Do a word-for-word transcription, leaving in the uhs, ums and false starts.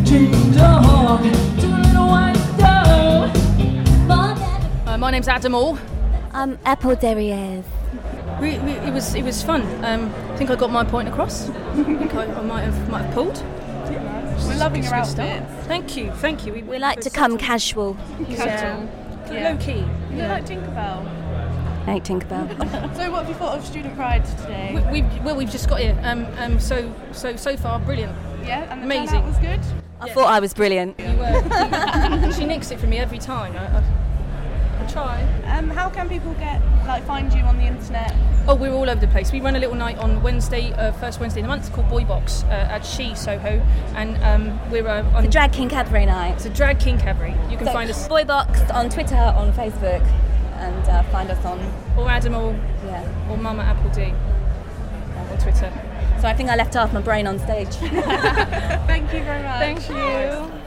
Dream dog, to a little white dog. Uh, my name's Adam All. I'm Apple Derriere. We, we, it was it was fun. Um, I think I got my point across. I think I, I might have might have pulled. We're loving your It's a good outfits. start. Thank you, thank you. We, We like to come casual. Casual. low key. You like Tinkerbell. I like Tinkerbell. So what have you thought of Student Pride today? We, we well we've just got here. Um, um, so so so far brilliant. yeah, and the amazing. turnout was good? I thought I was brilliant. You were. She nicks it from me every time. I, I, I try. Um, how can people get, like, find you on the internet? Oh, we're all over the place. We run a little night on Wednesday, uh, first Wednesday in the month, called Boy Box uh, at She Soho, and um, we're uh, on. The Drag King Cabaret night. It's a Drag King Cabaret. You can So, find us, Boy Box on Twitter, on Facebook, and uh, find us on, or Adam or yeah. or Mama Apple D on Twitter. So I think I left half my brain on stage. Thank you very much. Thank you.